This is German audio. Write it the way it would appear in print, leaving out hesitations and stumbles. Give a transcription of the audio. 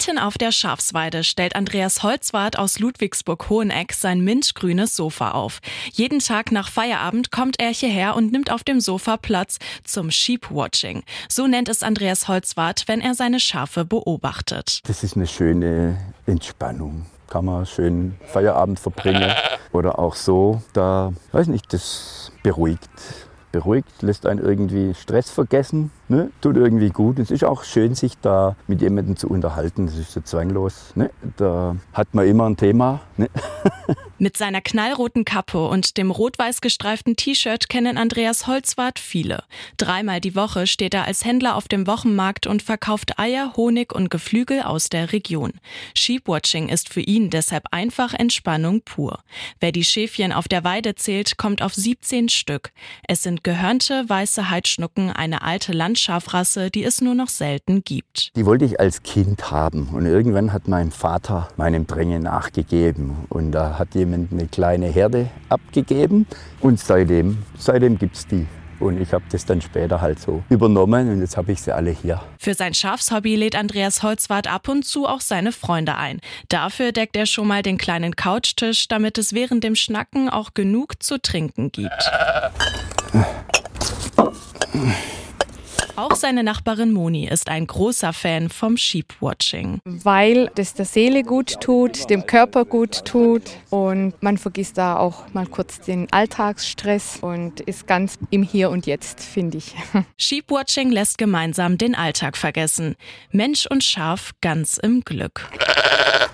Mitten auf der Schafsweide stellt Andreas Holzwarth aus Ludwigsburg-Hoheneck sein mintgrünes Sofa auf. Jeden Tag nach Feierabend kommt er hierher und nimmt auf dem Sofa Platz zum Sheep-Watching. So nennt es Andreas Holzwarth, wenn er seine Schafe beobachtet. Das ist eine schöne Entspannung. Kann man schön Feierabend verbringen oder auch so. Da, weiß nicht, das beruhigt. Beruhigt, lässt einen irgendwie Stress vergessen, ne? Tut irgendwie gut. Es ist auch schön, sich da mit jemandem zu unterhalten. Das ist so zwanglos. Ne? Da hat man immer ein Thema. Ne? Mit seiner knallroten Kappe und dem rot-weiß gestreiften T-Shirt kennen Andreas Holzwarth viele. 3-mal die Woche steht er als Händler auf dem Wochenmarkt und verkauft Eier, Honig und Geflügel aus der Region. Sheepwatching ist für ihn deshalb einfach Entspannung pur. Wer die Schäfchen auf der Weide zählt, kommt auf 17 Stück. Es sind gehörnte weiße Heidschnucken, eine alte Landschafrasse, die es nur noch selten gibt. Die wollte ich als Kind haben und irgendwann hat mein Vater meinem Drängen nachgegeben und da hat jemand eine kleine Herde abgegeben und seitdem gibt's die. Und ich habe das dann später halt so übernommen und jetzt habe ich sie alle hier. Für sein Schafshobby lädt Andreas Holzwarth ab und zu auch seine Freunde ein. Dafür deckt er schon mal den kleinen Couchtisch, damit es während dem Schnacken auch genug zu trinken gibt. Auch seine Nachbarin Moni ist ein großer Fan vom Sheepwatching. Weil das der Seele gut tut, dem Körper gut tut und man vergisst da auch mal kurz den Alltagsstress und ist ganz im Hier und Jetzt, finde ich. Sheepwatching lässt gemeinsam den Alltag vergessen. Mensch und Schaf ganz im Glück.